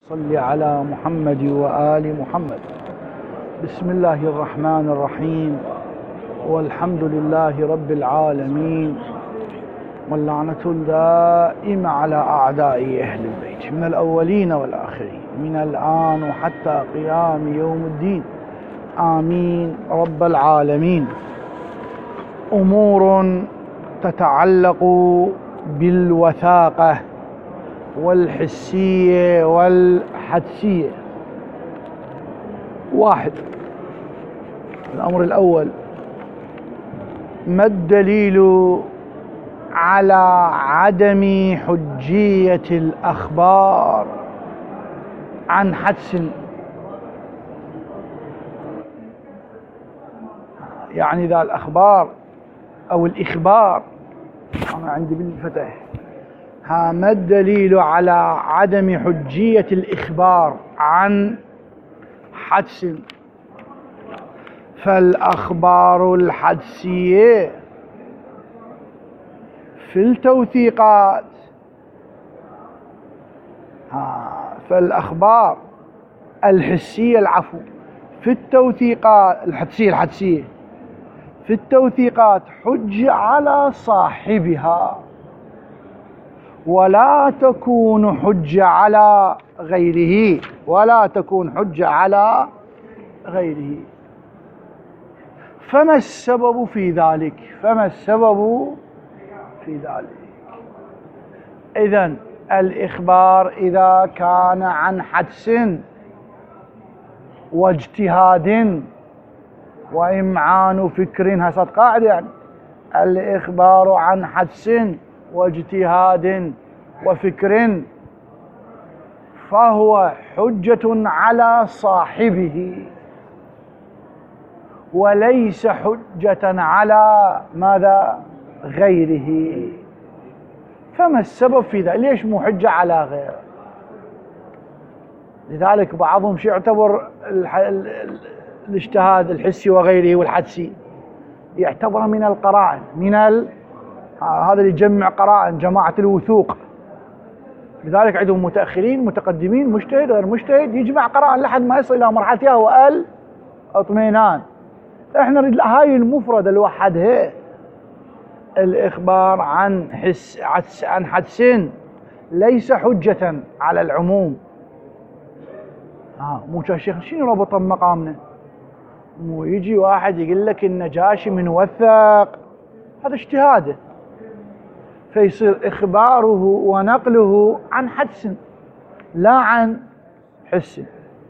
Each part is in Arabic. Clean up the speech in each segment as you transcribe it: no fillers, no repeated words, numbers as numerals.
صل على محمد وآل محمد. بسم الله الرحمن الرحيم، والحمد لله رب العالمين، واللعنة الدائمة على أعداء أهل البيت من الأولين والآخرين من الآن وحتى قيام يوم الدين، آمين رب العالمين. أمور تتعلق بالوثاقة والحسية والحدسية. واحد، الأمر الأول: ما الدليل على عدم حجية الأخبار عن حدس؟ يعني إذا الأخبار أو الإخبار، أنا عندي بالفتح، ما الدليل على عدم حجية الإخبار عن حدس؟ فالأخبار الحدسية في التوثيقات، فالأخبار الحسية العفو في التوثيقات الحدسية في التوثيقات حجة على صاحبها، ولا تكون حجة على غيره، فما السبب في ذلك؟ إذن الإخبار إذا كان عن حدس واجتهاد وإمعان فكر، هسه قاعدة، يعني الإخبار عن حدس واجتهاد وفكر فهو حجة على صاحبه وليس حجة على ماذا؟ غيره. فما السبب في ذلك؟ ليش مو حجة على غيره؟ لذلك بعضهم يعتبر الاجتهاد الحسي وغيره والحدسي يعتبر من القرائن، هذا اللي يجمع قرائن، جماعة الوثوق. لذلك عندهم متأخرين متقدمين، مجتهد غير مجتهد، يجمع قرائن لحد ما يصل إلى مرحلة هو الاطمئنان. احنا نريد هاي المفردة لوحدها، الإخبار عن حدس ليس حجة على العموم. مو شيخ شنو ربط مقامنا؟ مو يجي واحد يقول لك النجاشي من وثق، هذا اجتهاده، فيصير إخباره ونقله عن حدس لا عن حس.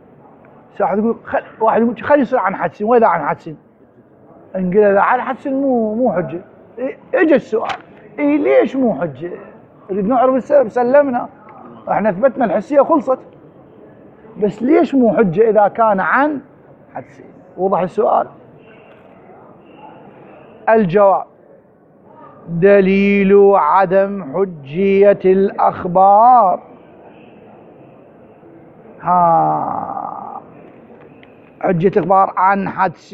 واحد يقول خلي يصير عن حدس، وإذا عن حدس نقول إذا عن حدس مو حجة. اجى السؤال، ليش مو حجة؟ نريد نعرف السبب، سلمنا احنا اثبتنا الحسية خلصت، بس ليش مو حجة إذا كان عن حدس؟ وضح السؤال. الجواب: دليل عدم حجية الأخبار حجة الأخبار عن حدس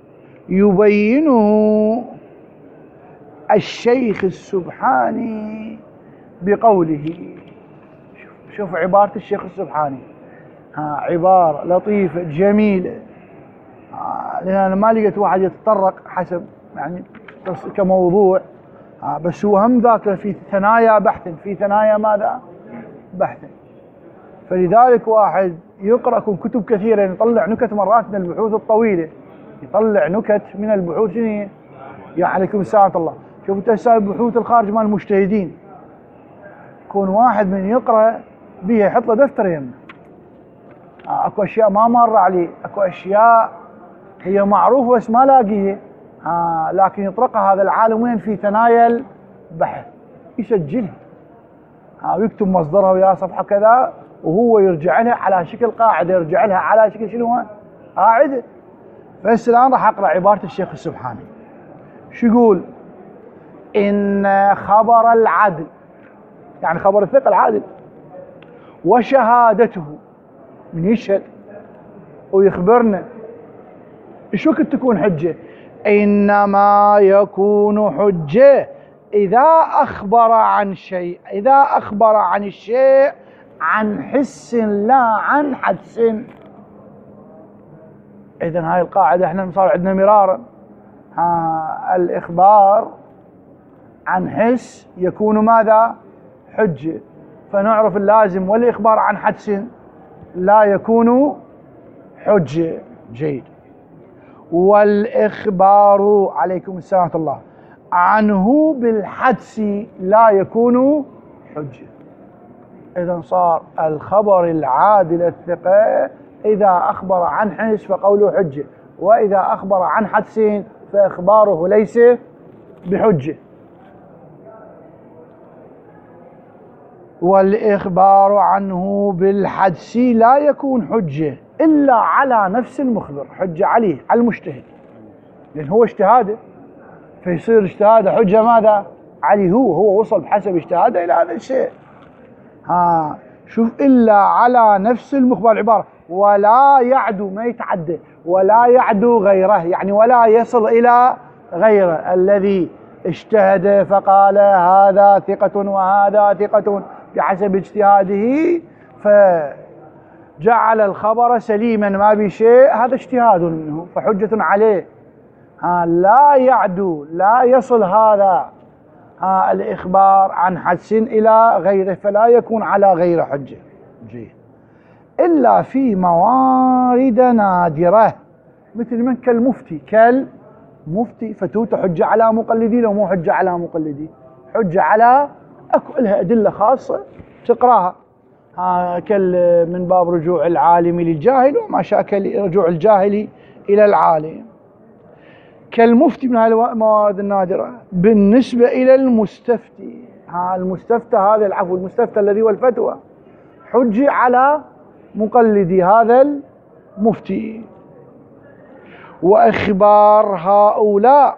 يبينه الشيخ السبحاني بقوله. شوف عبارة الشيخ السبحاني، عبارة لطيفة جميلة، لأن أنا ما لقيت واحد يتطرق حسب يعني كموضوع، بس هو هم ذاك في ثنايا بحث، في ثنايا ماذا؟ بحث. فلذلك واحد يقرأ كتب كثيرة، يطلع نكت مرات من البحوث الطويلة، يطلع نكت من البحوث. شنو يا عليكم السلام الله. شوفوا تسال البحوث الخارج مال المجتهدين، يكون واحد من يقرأ بيها يحط له دفتر يمه، اكو اشياء ما مر عليه، اكو اشياء هي معروفة بس ما لاقيها، لكن يطرقها هذا العالم وين؟ في ثنايا البحث، يسجلها ويكتب مصدرها ويا صفحة كذا، وهو يرجع لها على شكل قاعدة، يرجع لها على شكل شنو؟ قاعدة. بس الآن راح أقرأ عبارة الشيخ السبحاني. شو يقول؟ إن خبر العدل، يعني خبر الثقة العادل، وشهادته، من يشهد ويخبرنا شو كنت تكون حجة؟ إنما يكون حجة إذا أخبر عن الشيء عن حس لا عن حدس. إذن هاي القاعدة احنا صار عندنا مرارا. الإخبار عن حس يكون ماذا؟ حجة. فنعرف اللازم والإخبار عن حدس لا يكون حجة. جيد. والإخبار عليكم السلام ورحمة الله عنه بالحدس لا يكون حجة. إذن صار الخبر العادل الثقة إذا أخبر عن حس فقوله حجة، وإذا أخبر عن حدس فإخباره ليس بحجة. والإخبار عنه بالحدس لا يكون حجة إلا على نفس المخبر، حجة عليه على المجتهد، لأن هو اجتهاده فيصير اجتهاده حجة ماذا؟ عليه، هو وصل بحسب اجتهاده إلى هذا الشيء. شوف، إلا على نفس المخبر العبارة، ولا يعدو، ما يتعدى، ولا يعدو غيره، يعني ولا يصل إلى غيره الذي اجتهد فقال هذا ثقة وهذا ثقة بحسب اجتهاده فجعل الخبر سليما ما بشيء، هذا اجتهاد منه فحجة عليه. لا يعدو، لا يصل هذا الإخبار عن حدس إلى غيره فلا يكون على غير حجة. جيد. إلا في موارد نادرة، مثل من كالمفتي. كالمفتي فتوت حجة على مقلدي، لو مو حجة على مقلدي حجة على أكو لها أدلة خاصة تقراها. من باب رجوع العالم للجاهل وما شاكل رجوع الجاهل إلى العالم. كالمفتي من هذه الموارد النادرة. بالنسبة إلى المستفتي، المستفتى هذا العفو المستفتى الذي هو الفتوى حجة على مقلدي هذا المفتي. وإخبار هؤلاء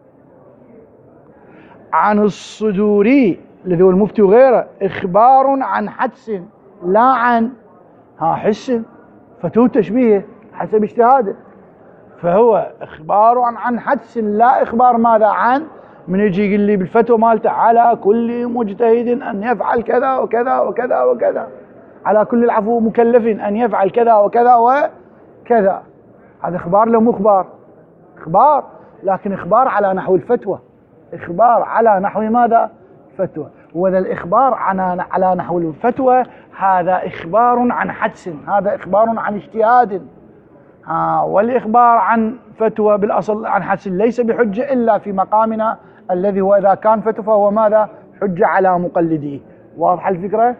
عن الصدور الذي هو المفتي وغيره إخبار عن حدس لا عن حس، فتوه تشبيه حسب اجتهاده، فهو إخبار عن حدس لا إخبار ماذا؟ عن من يجي يقول لي بالفتوى مالته على كل مجتهد أن يفعل كذا وكذا وكذا وكذا، على كل العفو مكلف أن يفعل كذا وكذا وكذا، هذا إخبار لو مو إخبار؟ إخبار، لكن إخبار على نحو الفتوى، إخبار على نحو ماذا؟ فتوى. وذا الإخبار على نحو الفتوى هذا إخبار عن حدس، هذا إخبار عن اجتهاد. والإخبار عن فتوى بالأصل عن حدس ليس بحجة إلا في مقامنا الذي هو إذا كان فتوى فهو ماذا؟ حجة على مقلديه. واضح الفكرة؟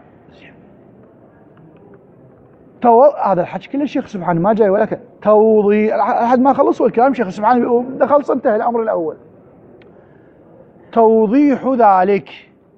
هذا الحكي كله الشيخ سبحانه ما جاي ولا توضيح لحد ما خلصوا الكلام. الشيخ سبحانه بيقول ده خلص انتهى الأمر الأول. توضيح ذلك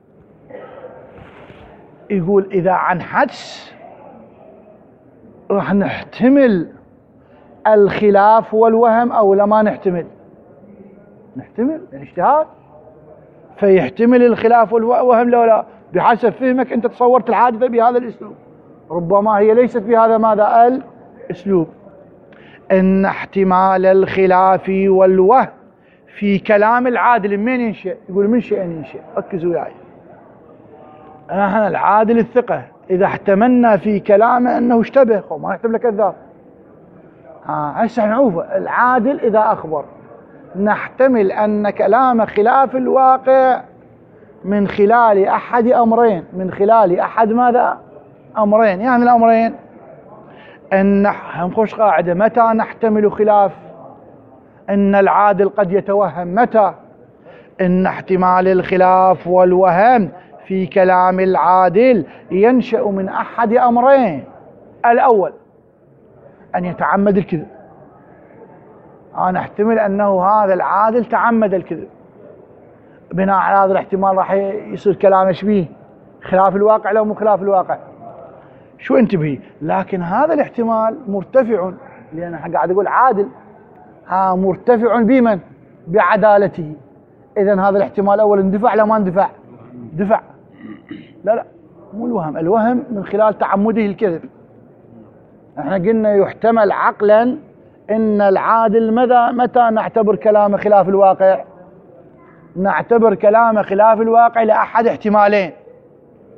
يقول إذا عن حدس راح نحتمل الخلاف والوهم أو لما نحتمل يعني اجتهاد فيحتمل الخلاف والوهم لو لا، بحسب فهمك أنت تصورت الحادثة بهذا الأسلوب، ربما هي ليست بهذا ماذا الأسلوب. إن احتمال الخلاف والوهم في كلام العادل من ينشأ؟ يقول من شيء ينشأ، ركزوا وياي. نحن العادل الثقة إذا احتملنا في كلامه أنه اشتبه ما نحتمل كذاب. هسه نعوفه العادل إذا أخبر نحتمل أن كلام خلاف الواقع من خلال أحد أمرين، من خلال أحد ماذا؟ أمرين. يعني الأمرين أن نخش قاعدة متى نحتمل خلاف؟ إن العادل قد يتوهم متى؟ إن احتمال الخلاف والوهم في كلام العادل ينشأ من أحد أمرين. الأول أن يتعمد الكذب، أنا أحتمل أنه هذا العادل تعمد الكذب، بناء على هذا الاحتمال راح يصير كلام شبيه خلاف الواقع لو مو خلاف الواقع. شو انتبهي، لكن هذا الاحتمال مرتفع، لأن قاعد أقول عادل مرتفع بمن؟ بعدالته. إذن هذا الاحتمال الأول اندفع لا ما اندفع؟ دفع. لا مو الوهم، الوهم من خلال تعمده الكذب. احنا قلنا يحتمل عقلا ان العادل متى نعتبر كلامه خلاف الواقع؟ نعتبر كلامه خلاف الواقع لأحد احتمالين.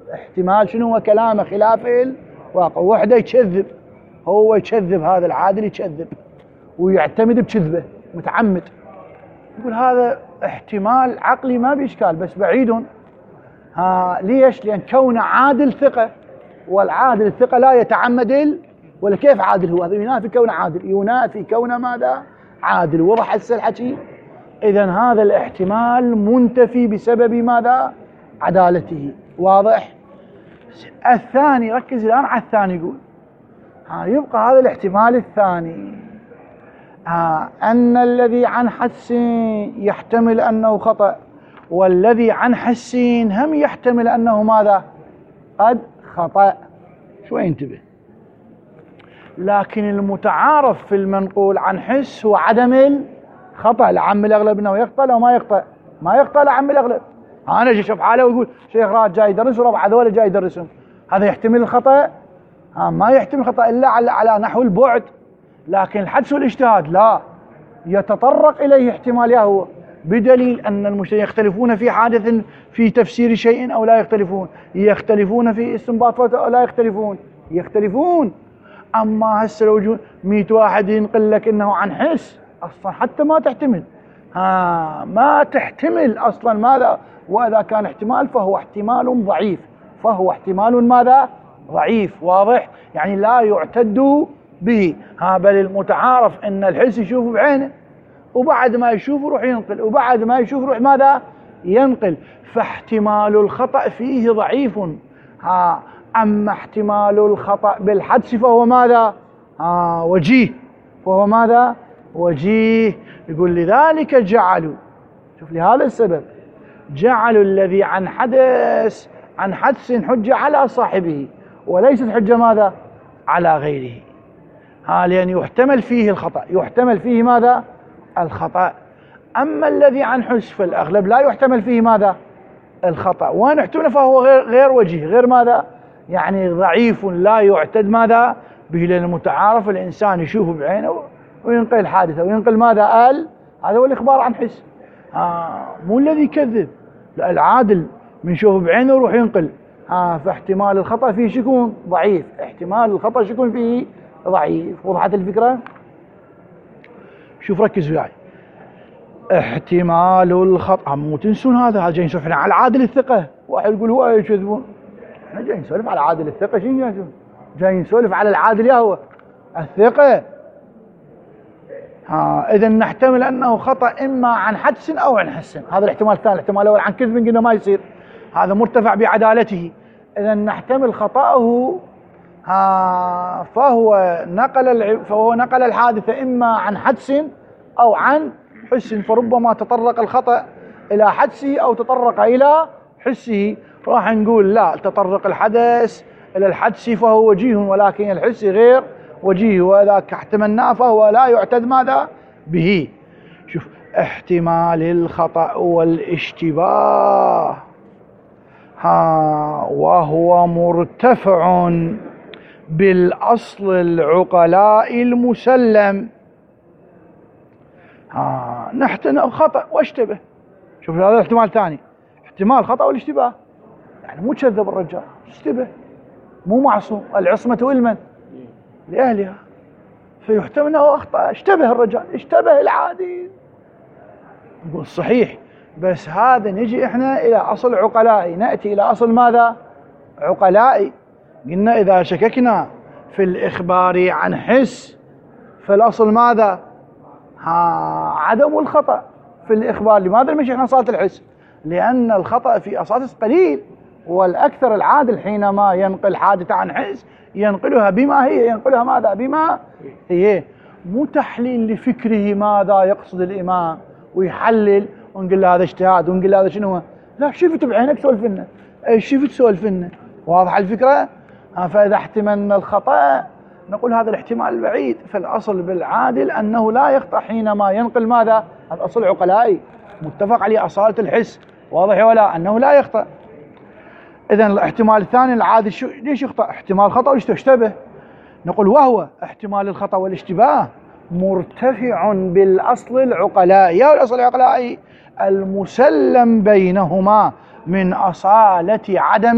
احتمال شنو هو كلامه خلاف الواقع. وحده يكذب، هو يكذب، هذا العادل يكذب ويعتمد بكذبه متعمد، يقول هذا احتمال عقلي ما بإشكال بس بعيد. ليش؟ لأن كونه عادل ثقة، والعادل الثقة لا يتعمد ولا كيف عادل هو؟ هذا ينافي كونه عادل، ينافي كونه ماذا؟ عادل. وضح هسه الحكي؟ إذن هذا الاحتمال منتفي بسبب ماذا؟ عدالته. واضح؟ الثاني، ركز الآن على الثاني، يقول يبقى هذا الاحتمال الثاني، أن الذي عن حدس يحتمل أنه خطأ، والذي عن حس هم يحتمل أنه ماذا؟ قد خطأ. شوي انتبه. لكن المتعارف في المنقول عن حس هو عدم الخطأ. لعم الأغلب أنه يخطأ لو ما يخطأ، ما يخطأ لعم الأغلب. أنا أجي أشوف حاله ويقول شيخ راد جاي يدرس وربع هذول جاي يدرسهم، هذا يحتمل الخطأ؟ ما يحتمل الخطأ إلا على نحو البعد. لكن الحدس والاجتهاد لا يتطرق إليه احتمال هو، بدليل أن المجتهدين يختلفون في حادث في تفسير شيء أو لا يختلفون، يختلفون في استنباط أو لا يختلفون، يختلفون. أما هسه لو 100 واحد ينقل لك إنه عن حس، أصلا حتى ما تحتمل، ما تحتمل أصلا ماذا؟ وإذا كان احتمال فهو احتمال ضعيف، فهو احتمال ماذا؟ ضعيف. واضح؟ يعني لا يعتد به. بل المتعارف ان الحس يشوف بعينه، وبعد ما يشوف يروح ينقل، وبعد ما يشوف يروح ماذا؟ ينقل. فاحتمال الخطأ فيه ضعيف. اما احتمال الخطأ بالحدس فهو ماذا؟ وجيه. فهو ماذا؟ وجيه. يقول لذلك جعلوا، شوف لهذا السبب جعلوا الذي عن حدس حجة على صاحبه، وليست حجة ماذا؟ على غيره. لأن يحتمل فيه الخطأ، يحتمل فيه ماذا؟ الخطأ. أما الذي عن حس فالأغلب لا يحتمل فيه ماذا؟ الخطأ. وأن احتمل فهو غير وجيه، غير ماذا؟ يعني ضعيف لا يعتد ماذا؟ به. لأن المتعارف الإنسان يشوف بعينه وينقل الحادثة وينقل ماذا؟ هذا هو الإخبار عن حس. مو الذي يكذب، لا، العادل من يشوف بعينه ويروح ينقل. فاحتمال الخطأ فيه شكون؟ ضعيف. احتمال الخطأ شكون فيه؟ ضعيف. وضحت الفكرة؟ شوف ركز وياي. احتمال الخطأ، مو تنسون هذا جاي نسولف على العادل الثقة. واحد يقول هو يكذبون، احنا جاي نسولف على عادل الثقة. شنو جاي نسولف على العادل هو الثقة. إذا نحتمل أنه خطأ إما عن حدس أو عن حس. هذا الاحتمال الثاني. الاحتمال الأول عن كذب قلنا ما يصير، هذا مرتفع بعدالته. إذا نحتمل خطأه، فهو نقل الحادثة إما عن حدس أو عن حس. فربما تطرق الخطأ إلى حدسه أو تطرق إلى حسه. راح نقول لا، تطرق الحدث إلى الحدس فهو وجيه، ولكن الحس غير وجيه، وإذا احتملناه فهو لا يعتد ماذا؟ به. شوف احتمال الخطأ والاشتباه، وهو مرتفع بالأصل العقلاء المسلم. نحتمل خطأ واشتبه. شوف هذا الاحتمال الثاني، احتمال خطأ والاشتباه. يعني مو كذب الرجال، اشتبه، مو معصوم. العصمة لمن؟ لأهلها. فيحتمل أنه أخطأ، اشتبه الرجال، اشتبه العادل. نقول صحيح، بس هذا نجي احنا إلى أصل عقلائي، نأتي إلى أصل ماذا؟ عقلائي. قلنا إذا شككنا في الإخبار عن حس فالأصل ماذا؟ عدم الخطأ في الإخبار. لماذا نمشي احنا صالة الحس؟ لأن الخطأ في أساس قليل، والأكثر العادل حينما ينقل حادثة عن حس ينقلها بما هي، ينقلها ماذا؟ بما هي. مو تحليل لفكره ماذا يقصد الإمام ويحلل ونقول له هذا اجتهاد ونقول له هذا شنو. لا، شفت بعينك سولف لنا، شفت سولف لنا. واضح الفكرة؟ فإذا احتملنا الخطأ نقول هذا الاحتمال البعيد. فالأصل بالعادل أنه لا يخطأ حينما ينقل ماذا؟ هذا أصل عقلائي متفق عليه، أصالة الحس. واضح ولا؟ أنه لا يخطأ. إذن الاحتمال الثاني العادل ليش يخطأ؟ احتمال خطأ واشتبه. نقول وهو احتمال الخطأ والاشتباه مرتفع بالأصل العقلائي. يا الأصل العقلائي المسلم بينهما من أصالة عدم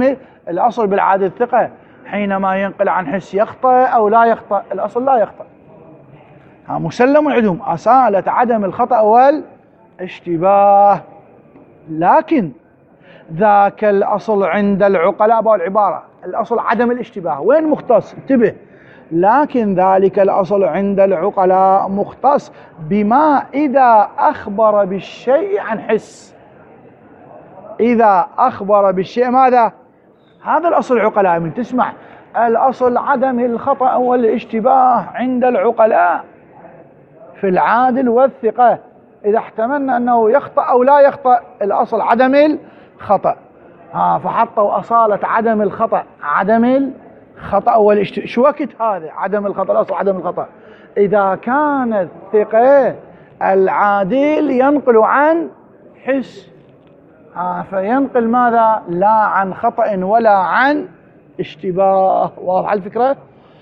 الأصل بالعادل الثقة حينما ينقل عن حس يخطأ أو لا يخطأ، الأصل لا يخطأ. مسلم العدوم، أصالة عدم الخطأ والاشتباه. لكن ذاك الأصل عند العقلاء بالعبارة الأصل عدم الاشتباه، وين مختص؟ انتبه، لكن ذلك الأصل عند العقلاء مختص بما إذا أخبر بالشيء عن حس. إذا أخبر بالشيء ماذا؟ هذا الأصل العقلاء. من تسمع الأصل عدم الخطأ والاشتباه عند العقلاء في العادل والثقة، إذا احتملنا أنه يخطأ أو لا يخطأ الأصل عدم الخطأ. فحطوا أصالة عدم الخطأ، عدم الخطأ والاشتباه. شو وقت هذا عدم الخطأ؟ الأصل عدم الخطأ إذا كان الثقة العادل ينقل عن حس، فينقل ماذا؟ لا عن خطأ ولا عن اشتباه. واضح الفكرة؟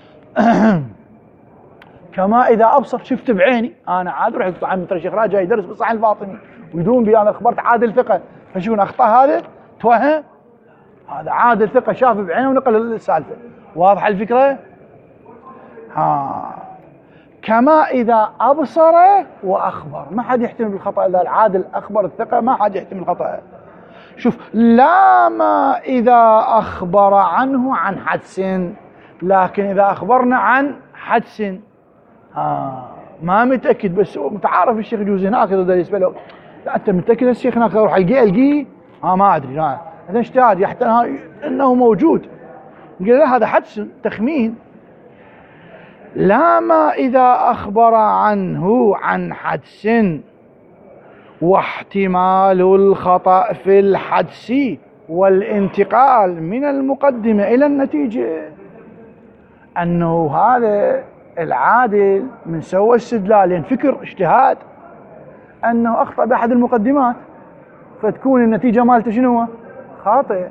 كما إذا أبصر، شفت بعيني أنا عاد رحت عم ترى شيخ جاي يدرس بالصحيح الفاطمي ويدوم بي، أنا أخبرت عادل ثقة، فشو أخطأ هذا؟ توهم هذا عادل ثقة شاف بعينه ونقل السالفة. واضح الفكرة؟ كما إذا أبصر وأخبر، ما حد يحتمل بالخطأ إلا العادل أخبر الثقة، ما حد يحتمل الخطأ. شوف، لا ما إذا أخبر عنه عن حدس، لكن إذا أخبرنا عن حدس ما متأكد، بس متعارف الشيخ يجوز هناك إذا يسأله لا أنت متأكد الشيخ هناك أروح ألقيه ما أدري، لا هذا اجتهاد يحتمل أنه موجود، قال لا هذا حدس تخمين. لا ما إذا أخبر عنه عن حدس واحتمال الخطأ في الحدس والانتقال من المقدمة إلى النتيجة، أنه هذا العادل من سوى استدلال فكر اجتهاد أنه أخطأ بأحد المقدمات، فتكون النتيجة مالته شنو؟ خاطئ.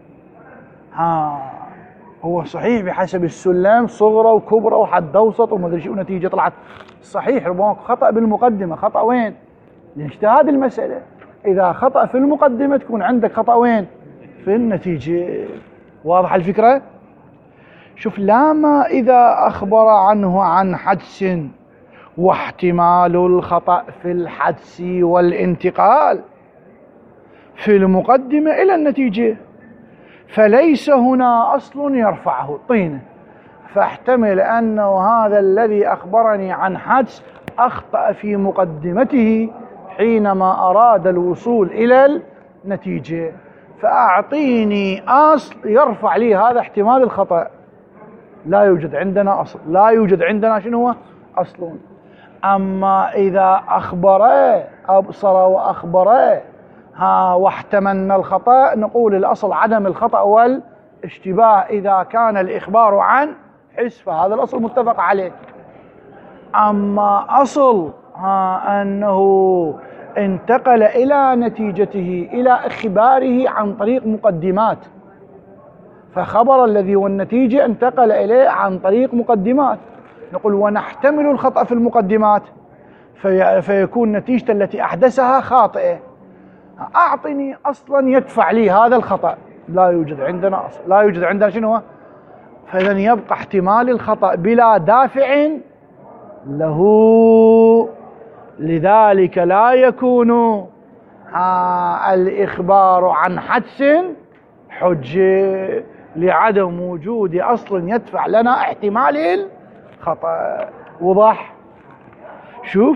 هو صحيح بحسب السلم صغرى وكبرى وحد أوسط وما أدري شو، نتيجة طلعت صحيح، ربما خطأ بالمقدمة. خطأ وين؟ لاجتهاد المسألة. إذا خطأ في المقدمة تكون عندك خطأ وين؟ في النتيجة. واضح الفكرة؟ شوف، لا ما إذا أخبر عنه عن حدس واحتمال الخطأ في الحدس والانتقال في المقدمة إلى النتيجة، فليس هنا أصل يرفعه طينة، فاحتمل أنه هذا الذي أخبرني عن حدس أخطأ في مقدمته حينما أراد الوصول إلى النتيجة، فأعطيني أصل يرفع لي هذا احتمال الخطأ. لا يوجد عندنا أصل، لا يوجد عندنا شنو هو؟ أصل. أما إذا أخبر أبصر وأخبر واحتملنا الخطأ، نقول الأصل عدم الخطأ والاشتباه إذا كان الإخبار عن حس، فهذا الأصل متفق عليه. أما أصل أنه انتقل إلى نتيجته إلى إخباره عن طريق مقدمات، فخبر الذي والنتيجة انتقل إليه عن طريق مقدمات، نقول ونحتمل الخطأ في المقدمات فيكون نتيجة التي أحدثها خاطئة. أعطني أصلا يدفع لي هذا الخطأ، لا يوجد عندنا أصل، لا يوجد عندنا شنو؟ فإذا يبقى احتمال الخطأ بلا دافع له، لذلك لا يكون الإخبار عن حدس حجة لعدم وجود أصل يدفع لنا احتمال الخطأ. وضح؟ شوف،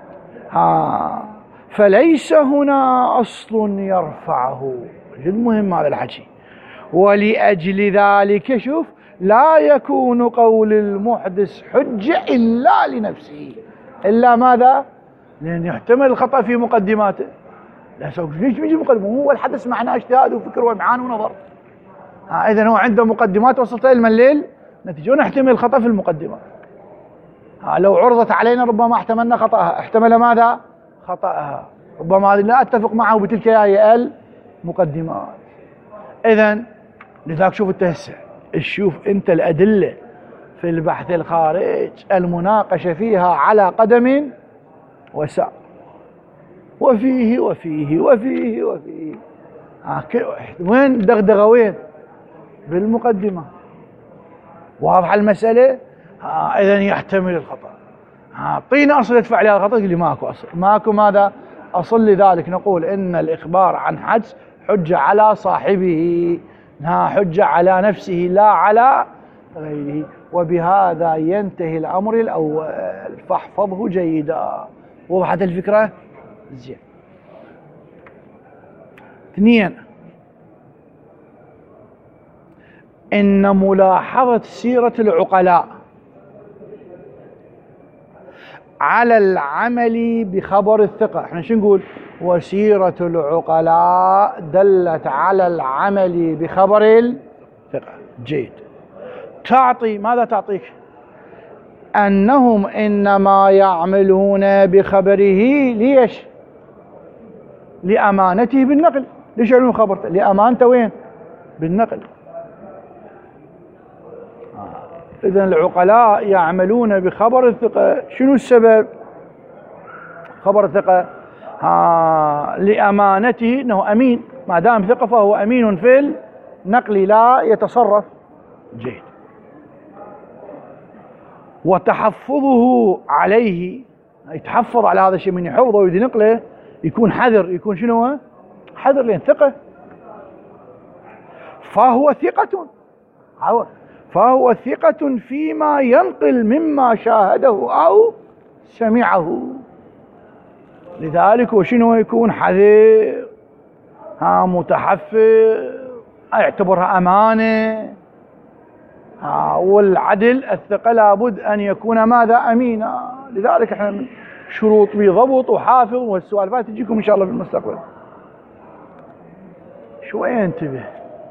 فليس هنا أصل يرفعه، جد مهم هذا الحكي. ولأجل ذلك شوف، لا يكون قول المحدث حجة إلا لنفسه. إلا ماذا؟ لأن يحتمل الخطأ في مقدماته. لا ليش بيجي مقدمة؟ هو الحدث معناه اجتهاد وفكر وإمعان ونظر. إذا هو عنده مقدمات وصلت إلى الليل نتيجة، ونحتمل الخطأ في المقدمات. لو عرضت علينا ربما احتملنا خطأها، احتمل ماذا؟ خطأها، ربما هذه لا أتفق معه بتلك هي المقدمات. إذن لذلك شوف التهسع، شوف أنت الأدلة في البحث الخارج المناقشة فيها على قدم وساق، وفيه وفيه وفيه وفيه. وين دغدغة؟ وين بالمقدمة. واضحة المسألة؟ إذن يحتمل الخطأ. أعطينا أصل يدفع لها الخطأ، يقول لي ماكو أصل. ماكو ماذا؟ أصل. لذلك نقول إن الإخبار عن حدث حجة على صاحبه، حجة على نفسه لا على غيره. وبهذا ينتهي الأمر الأول، فاحفظه جيدا. وضحت الفكرة؟ زين. 2، إن ملاحظة سيرة العقلاء على العمل بخبر الثقة. احنا شو نقول؟ وسيرة العقلاء دلت على العمل بخبر الثقة. جيد. تعطي ماذا؟ تعطيك أنهم إنما يعملون بخبره ليش؟ لأمانته بالنقل. ليش يعملون خبرته؟ لأمانته وين؟ بالنقل. إذن العقلاء يعملون بخبر الثقة. شنو السبب؟ خبر الثقة لأمانته، أنه أمين، ما دام ثقة فهو أمين في النقل لا يتصرف. جيد. وتحفظه عليه، يتحفظ على هذا الشيء، من يحفظه ويدي نقله يكون حذر، يكون شنو؟ حذر، لأن ثقة. فهو ثقة فيما ينقل مما شاهده أو سمعه. لذلك وشنو يكون؟ حذر، متحفظ، اعتبرها أمانة. والعدل الثقة لابد أن يكون ماذا؟ أمينا. لذلك احنا شروط بضبط وحافظ، والسؤال تجيكم إن شاء الله في المستقبل. شوية انتبه.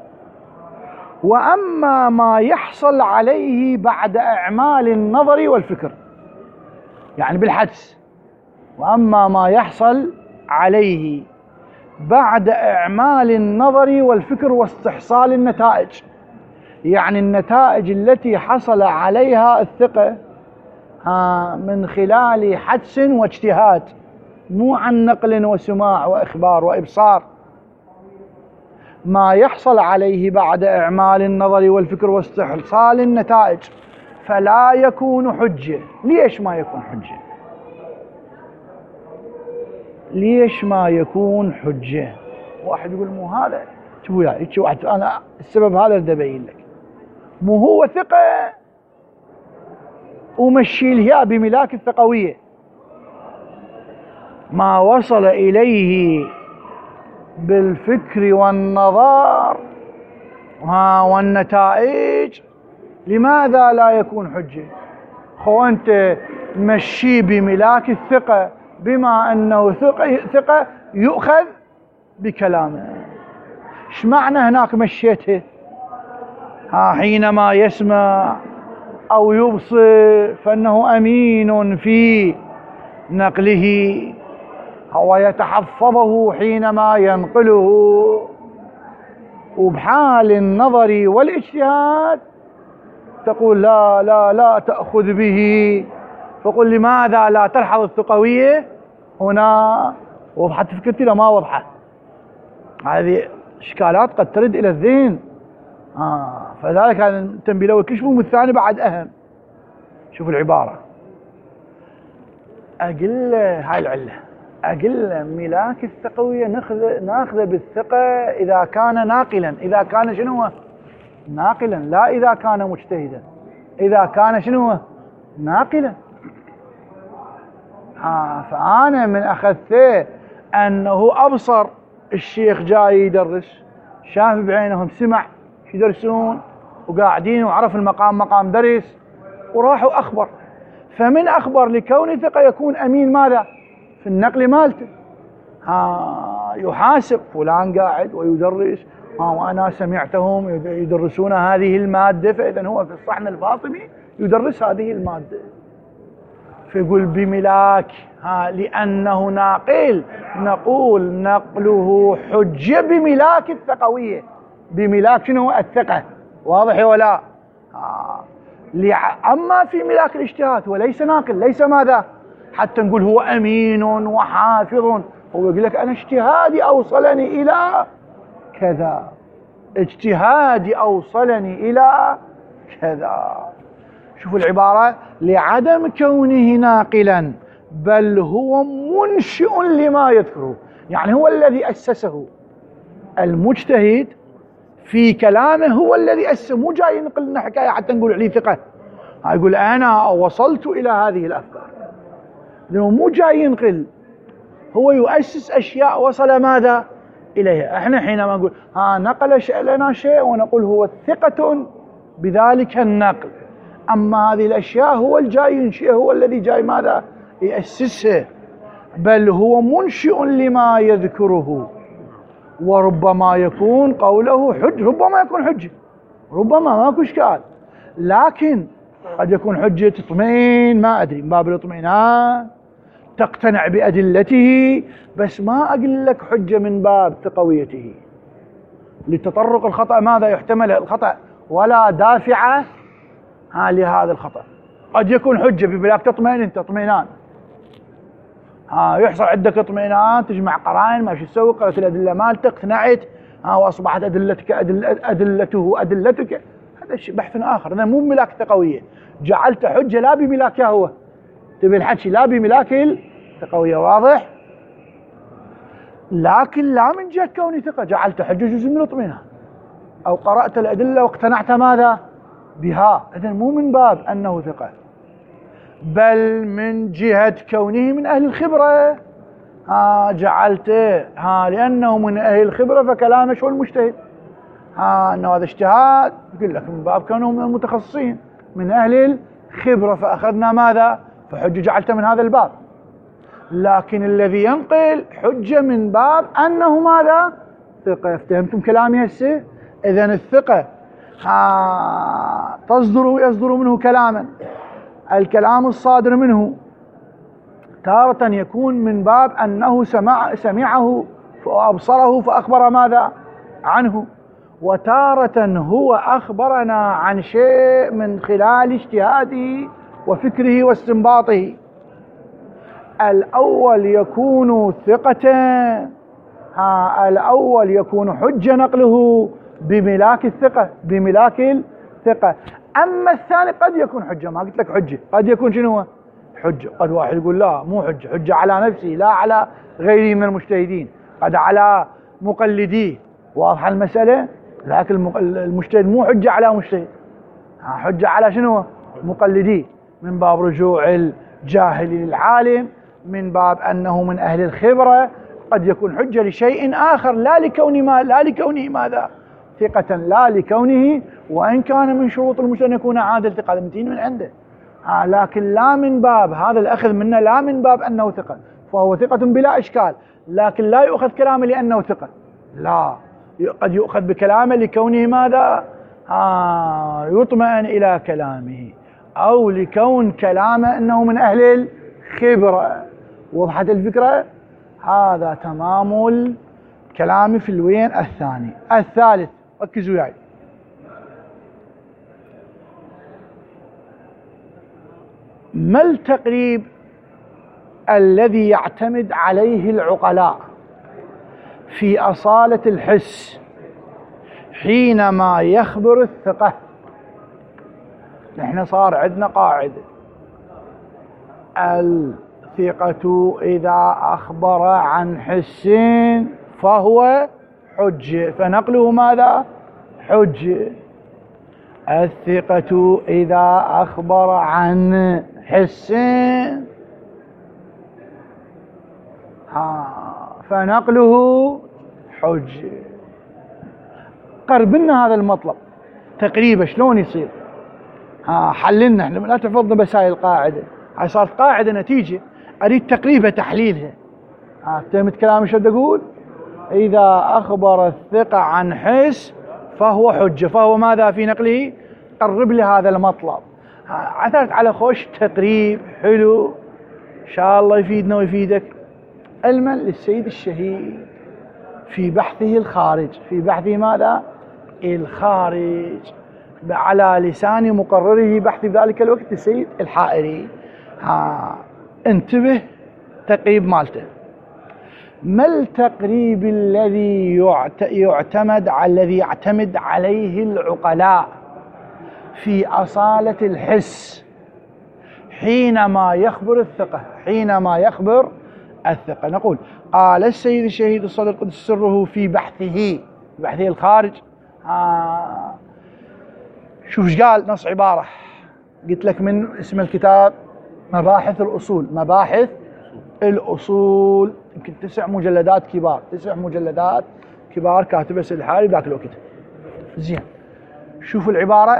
وأما ما يحصل عليه بعد إعمال النظر والفكر، يعني بالحدس. وأما ما يحصل عليه بعد إعمال النظر والفكر واستحصال النتائج، يعني النتائج التي حصل عليها الثقة من خلال حدس واجتهاد، مو عن نقل وسماع وإخبار وإبصار. ما يحصل عليه بعد إعمال النظر والفكر واستحصال النتائج فلا يكون حجة. ليش ما يكون حجة؟ ليش ما يكون حجة؟ واحد يقول مو هذا، شوفوا يعني أنا السبب هذا اللي أبين لك. مو هو ثقة ومشي الهياء بملاك الثقوية، ما وصل إليه بالفكر والنظر والنتائج، لماذا لا يكون حجة؟ أنت مشي بملاك الثقة، بما أنه ثقة يؤخذ بكلامه. ايش معنى هناك مشيته؟ حينما يسمع أو يبصر فإنه أمين في نقله، هو يتحفظه حينما ينقله. وبحال النظر والاجتهاد تقول لا لا لا تأخذ به. فقل لماذا لا تلحظ الثقوية هنا؟ وضحت فكرتي لا ما وضحت؟ هذه إشكالات قد ترد إلى الذهن. فذلك هذا التنبيه الأول كشفهم، والثاني بعد أهم. شوف العبارة، أقل هاي العلة، أقل ملاك الثقوية ناخذ بالثقة إذا كان ناقلا. إذا كان شنو؟ ناقلا، لا إذا كان مجتهدا. إذا كان شنو؟ ناقلا. فأنا من أخذته أنه أبصر الشيخ جاي يدرس، شاف بعينهم، سمع يدرسون وقاعدين، وعرف المقام مقام درس، وراحوا أخبر. فمن أخبر لكون ثقة يكون أمين ماذا؟ في النقل مالته. يحاسب فلان قاعد ويدرس، وأنا سمعتهم يدرسون هذه المادة، فإذا هو في الصحن الفاطمي يدرس هذه المادة. فيقول بملاك، لأنه ناقل، نقول نقله حجة بملاك الثقوية. بملاك شنو؟ الثقة. واضح ولا؟ أما في ملاك الاجتهاد وليس ناقل، ليس ماذا؟ حتى نقول هو أمين وحافظ. هو يقول لك أنا اجتهادي أوصلني إلى كذا. اجتهادي أوصلني إلى كذا. شوفوا العبارة، لعدم كونه ناقلا بل هو منشئ لما يذكره، يعني هو الذي أسسه. المجتهد في كلامه هو الذي أسسه، مو جاي ينقل لنا حكاية حتى نقول عليه ثقة. يقول أنا وصلت إلى هذه الأفكار، لأنه مو جاي ينقل، هو يؤسس أشياء وصل ماذا إليها. احنا حينما نقول نقل لنا شيء ونقول هو ثقة بذلك النقل، أما هذه الأشياء هو الجاي ينشئه، هو الذي جاي ماذا يأسسه. بل هو منشئ لما يذكره، وربما يكون قوله حج، ربما يكون حجة، ربما ماكو إشكال، لكن قد يكون حجة تطمئن، ما أدري، من باب الاطمئنان تقتنع بأدلته، بس ما أقول لك حجة من باب ثقويته لتطرق الخطأ، ماذا يحتمل الخطأ ولا دافع لهذا الخطأ. قد يكون حجة ببلاك تطمئن انت اطمئنان، يحصل عندك اطمئنان، تجمع قرائن، ما شو تسوي، قرأت الأدلة مالتك، اقتنعت، وأصبحت أدلتك أدلته أدلتك، هذا شيء بحث آخر، هذا مو ملاك ثقوية. جعلت حجة لا بملاكها هو، تبي الحكي لا بملاك الثقوية، واضح؟ لكن لا من جهة كوني ثقة، جعلت حجة جزء من الاطمئنان، أو قرأت الأدلة واقتنعت ماذا بها، إذن مو من باب أنه ثقة، بل من جهة كونه من أهل الخبرة. جعلته لأنه من أهل الخبرة فكلامه شو المجتهد، أنه هذا اجتهاد، يقول لك من باب كونه من المتخصصين من أهل الخبرة، فأخذنا ماذا، فحجة جعلته من هذا الباب. لكن الذي ينقل حجة من باب أنه ماذا، ثقة. فهمتم كلامي هسه؟ إذن الثقة يصدر منه كلاما، الكلام الصادر منه تارة يكون من باب أنه سمعه وأبصره فأخبر ماذا عنه، وتارة هو أخبرنا عن شيء من خلال اجتهاده وفكره واستنباطه. الأول يكون ثقة، الأول يكون حجة نقله بملاك الثقة، بملاك الثقة. أما الثاني قد يكون حجة، ما قلت لك حجة، قد يكون شنو حجة، قد واحد يقول لا مو حجة، حجة على نفسه لا على غيره من المجتهدين، قد على مقلديه، واضحة المسألة. لكن المجتهد مو حجة على مجتهد، حجة على شنو مقلديه، من باب رجوع الجاهل للعالم، من باب أنه من أهل الخبرة، قد يكون حجة لشيء آخر لا لكونه ماذا ثقة، لا لكونه، وإن كان من شروط المجتهد أن يكون عادل ثقة، هذا متين من عنده، لكن لا من باب هذا الأخذ منه، لا من باب أنه ثقة، فهو ثقة بلا إشكال، لكن لا يؤخذ كلامه لأنه ثقة، لا، قد يؤخذ بكلامه لكونه ماذا يطمئن إلى كلامه، أو لكون كلامه أنه من أهل الخبرة. وضحت الفكرة؟ هذا تمام الكلام في الوين الثاني. الثالث، ركزوا وياي، ما التقريب الذي يعتمد عليه العقلاء في أصالة الحس حينما يخبر الثقة؟ نحن صار عندنا قاعدة، الثقة إذا أخبر عن حس فهو حجة، فنقله ماذا حجة. الثقة إذا أخبر عن حس فنقله حجة. قرب لنا هذا المطلب تقريبا شلون يصير، حللنا، احنا لا تحفظنا بس هاي القاعدة، هاي صارت قاعدة نتيجة، أريد تقريبا تحليلها. فهمت كلامي شو أقول؟ إذا أخبر الثقة عن حس فهو حجة، فهو ماذا في نقله؟ قرب لي هذا المطلب. عثرت على خوش تقريب حلو إن شاء الله يفيدنا ويفيدك. علما للسيد الشهيد في بحثه الخارج، في بحثه ماذا؟ الخارج، على لسان مقرره بحث في ذلك الوقت السيد الحائري. انتبه تقريب مالته، ما التقريب الذي يعتمد عليه العقلاء في أصالة الحس حينما يخبر الثقة؟ نقول قال السيد الشهيد الصدر القدس سره في بحثه الخارج. شوف ايش قال نص عبارة، قلت لك من اسم الكتاب مباحث الأصول، يمكن 9 مجلدات كبار كاتبه سيد الحالي بذاك الوقت. زين، شوف العبارة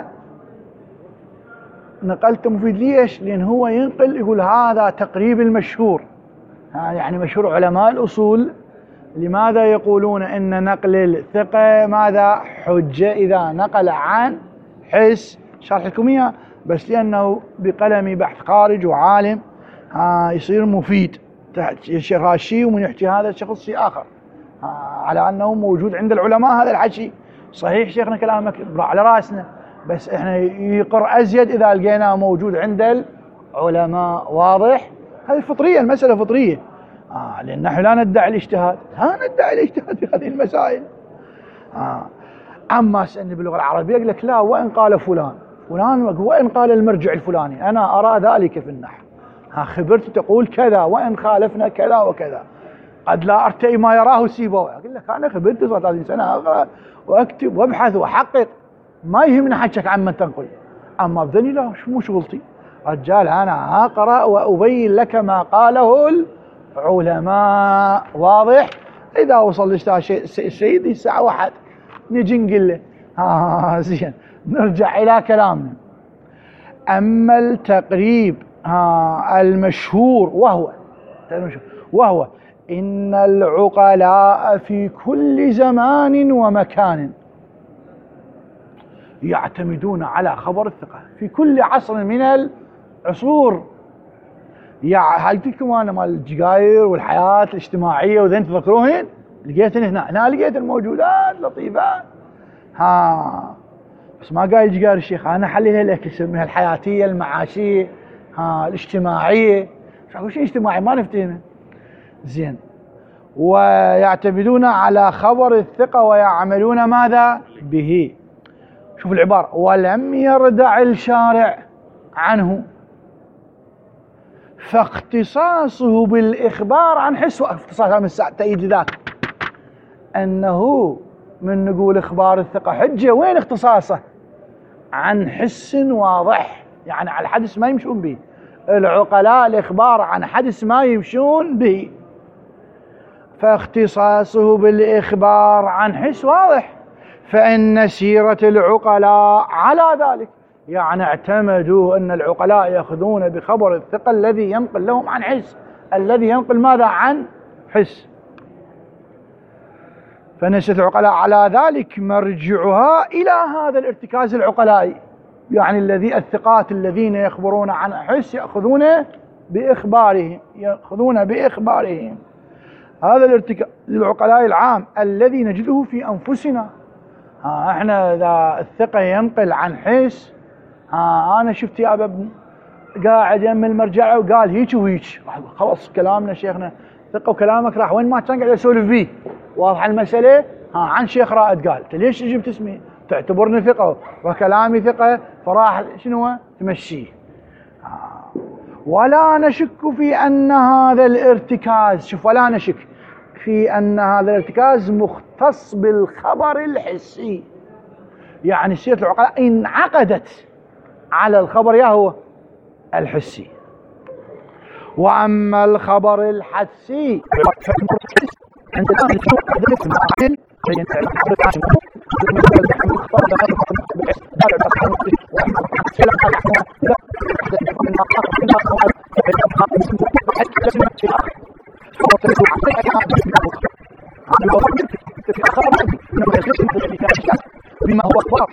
نقلت مفيد ليش؟ لأن هو ينقل يقول هذا تقريب المشهور، يعني مشهور علماء الأصول لماذا يقولون إن نقل الثقة ماذا حجة إذا نقل عن حس. شرح لكم إياه بس لأنه بقلمي بحث خارج وعالم يصير مفيد تحت الشيخ هاشي ومن يحكي هذا الشخص شيء آخر، على أنه موجود عند العلماء هذا الحكي. صحيح شيخنا كلامك على رأسنا، بس إحنا يقر أزيد إذا لقيناه موجود عند العلماء. واضح؟ هذه فطرية، المسألة فطرية. لأن نحن لا ندعي الاجتهاد في هذه المسائل. أما سألني باللغة العربية يقول لك لا، وإن قال فلان وإن قال المرجع الفلاني أنا أرى ذلك في النحو، خبرت تقول كذا وإن خالفنا كذا وكذا، قد لا أرتئي ما يراه سيبويه. أقول لك أنا خبرت 30 سنة أقرأ وأكتب وأبحث وأحقق، ما يهمني حكك عن من تنقل. أما بذني لا، مو شغلتي رجال، أنا أقرأ وأبين لك ما قاله العلماء. واضح؟ إذا وصل السيد الساعة 1 نجي نقول له زين، نرجع إلى كلامنا. أما التقريب المشهور وهو إن العقلاء في كل زمان ومكان يعتمدون على خبر الثقة في كل عصر من العصور. هايتكم أنا مال الجقاير والحياة الاجتماعية وذين تذكروهن، لقيتن هنا لقيت الموجودات لطيفات. بس ما قال الجقاير الشيخ، أنا حللها لك اسمها الحياتية المعاشية الاجتماعية. شو اجتماعي ما نفتهمه. زين، ويعتمدون على خبر الثقة ويعملون ماذا به. شوف العبارة، ولم يردع الشارع عنه فاختصاصه بالإخبار عن حس. اختصاصه من الساعة تأييد ذاك أنه من نقول إخبار الثقة حجة، وين اختصاصه؟ عن حس واضح، يعني على حدث ما يمشون به العقلاء، الإخبار عن حدث ما يمشون به، فاختصاصه بالإخبار عن حس واضح. فإن سيرة العقلاء على ذلك، يعني اعتمدوا أن العقلاء يأخذون بخبر الثقة الذي ينقل لهم عن حس، الذي ينقل ماذا؟ عن حس. فإن سيرة العقلاء على ذلك مرجعها إلى هذا الارتكاز العقلائي، يعني الثقات الذين يخبرون عن حس يأخذون بإخبارهم. هذا الارتكاز العقلائي العام الذي نجده في أنفسنا. احنا اذا الثقة ينقل عن حس، انا شفت يا ابني قاعد يم المرجع وقال هيك وهيك، خلاص كلامنا شيخنا ثقة وكلامك راح وين ما كان قاعد اسولف بيه. واضحة المسألة؟ عن شيخ رائد قال ليش جبت اسمي؟ تعتبرني ثقة وكلامي ثقة، فراح شنو تمشيه. ولا نشك في ان هذا الارتكاز، شوف، ولا نشك في أن هذا الارتكاز مختص بالخبر الحسي، يعني سيرة العقلاء انعقدت على الخبر يا هو الحسي. وأما الخبر الحسي بما هو اخبار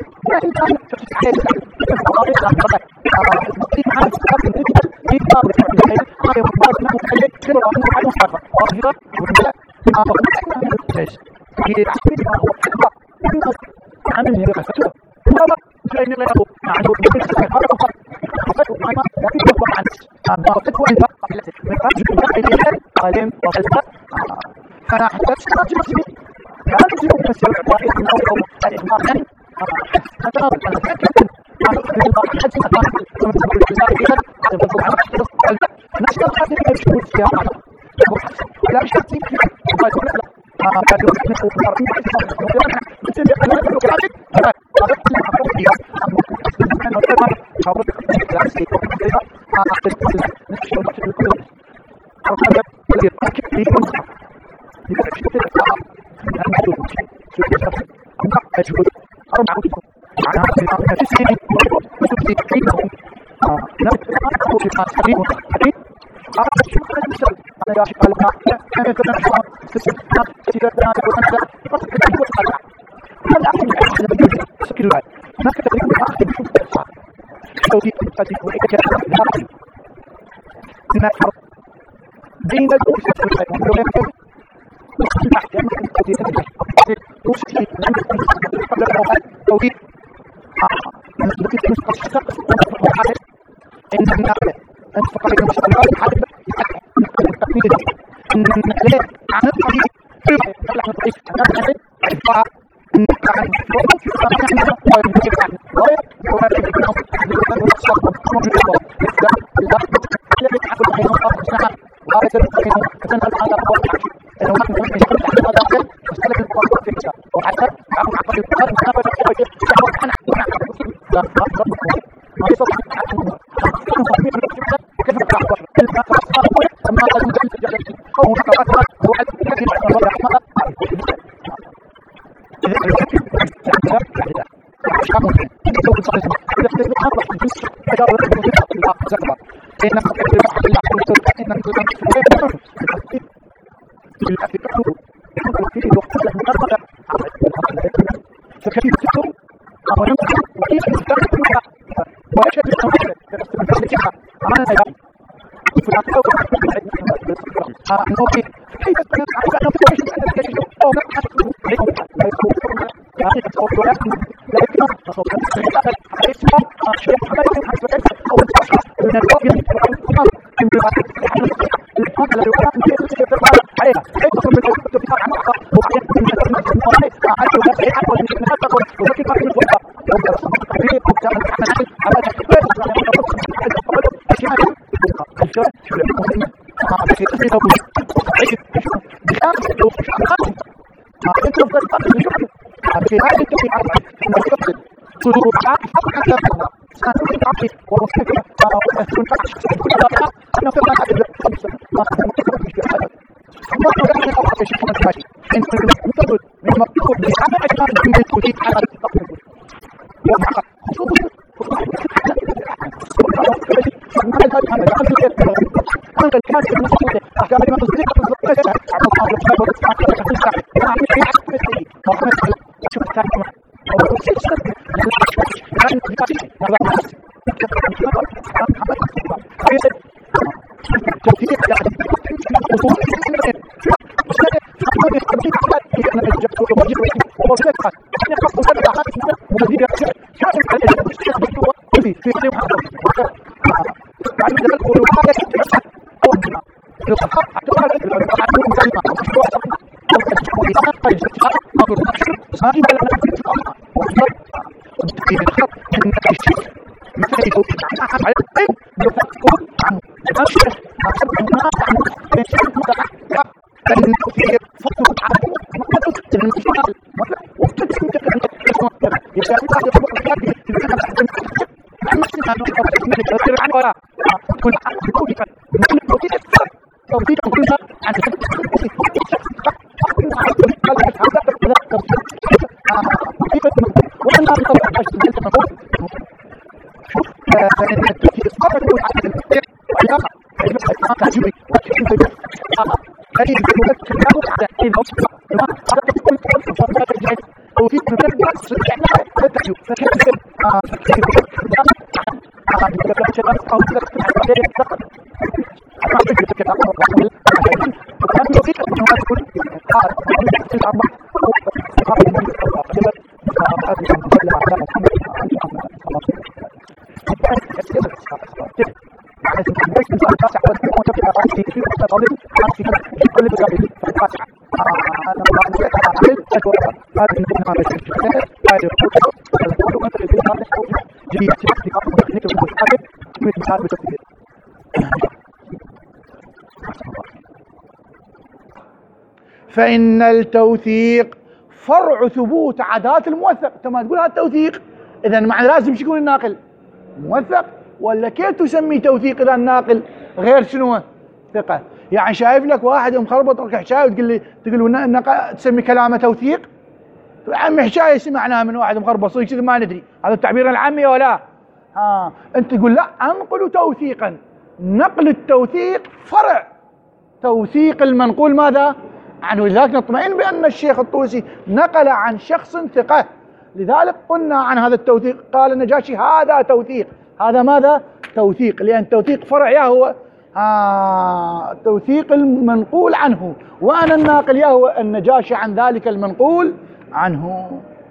فإن التوثيق فرع ثبوت عادات الموثق. انت ما تقول هذا التوثيق، اذا معنى لازم يكون الناقل موثق، ولا كيف تسمي توثيق اذا الناقل غير شنو؟ ثقة. يعني شايف لك واحد مخربط لك حشايه وتقول لي تسمي كلامه توثيق؟ عمي حشايه سمعناها من واحد مخربط صدق كذا ما ندري، هذا التعبير العامي ولا؟ انت تقول لا انقل توثيقا. نقل التوثيق فرع توثيق المنقول ماذا؟ عنه. لذلك نطمئن بأن الشيخ الطوسي نقل عن شخص ثقة، لذلك قلنا عن هذا التوثيق قال النجاشي هذا توثيق. هذا ماذا؟ توثيق، لأن التوثيق فرع يا هو توثيق المنقول عنه، وأنا الناقل يا هو النجاشي عن ذلك المنقول عنه.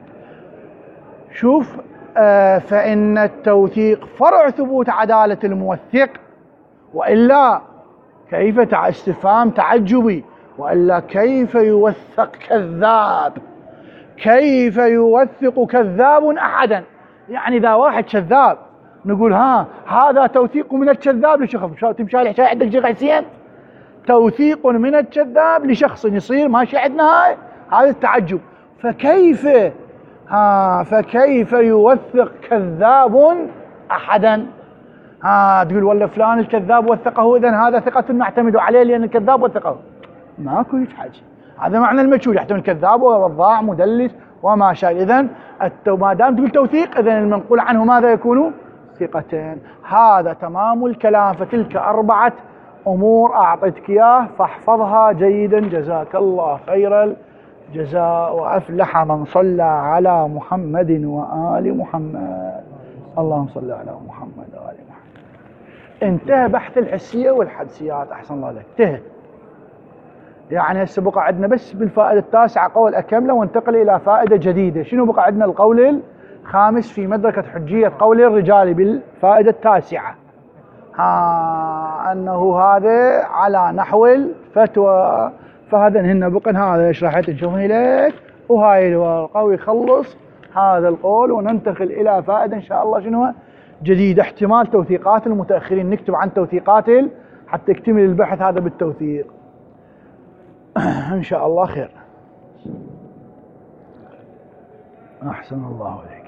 شوف، فإن التوثيق فرع ثبوت عدالة الموثق، وإلا كيف استفهام تعجبي، وإلا كيف يوثق كذاب؟ كيف يوثق كذاب أحدا؟ يعني إذا واحد كذاب نقول هذا توثيق من الكذاب لشخص. تمشي الحشاية عندك شيخ حسين؟ توثيق من الكذاب لشخص يصير ماشي عندنا هذا التعجب. فكيف يوثق كذاب أحدا؟ تقول والله فلان الكذاب وثقه، إذن هذا ثقة نعتمد عليه لأن الكذاب وثقه. ماكو هيك حاجة، هذا معنى المجهول، يحتمل كذاب ووضاع مدلس وما شابه. إذن ما دام تقول توثيق إذن المنقول عنه ماذا يكون؟ ثقتين. هذا تمام الكلام. فتلك 4 أمور أعطيتك إياه فاحفظها جيدا، جزاك الله خير الجزاء، وأفلح من صلى على محمد وآل محمد. اللهم صل على محمد وآل محمد. انتهى بحث الحسية والحدسيات، أحسن الله لك، انتهى. يعني هسه بقى عندنا بس بالفائدة 9 قول أكمله وانتقل إلى فائدة جديدة. شنو بقى عندنا؟ القول الخامس في مدركة حجية قول الرجال بالفائدة 9، أنه هذا على نحو الفتوى. فهذا هن بقى هذا شرحت نشوفه لك، وهاي الورقة ويخلص هذا القول، وننتقل إلى فائدة إن شاء الله شنو جديدة. احتمال توثيقات المتأخرين، نكتب عن توثيقات حتى يكتمل البحث هذا بالتوثيق إن شاء الله خير. أحسن الله عليك.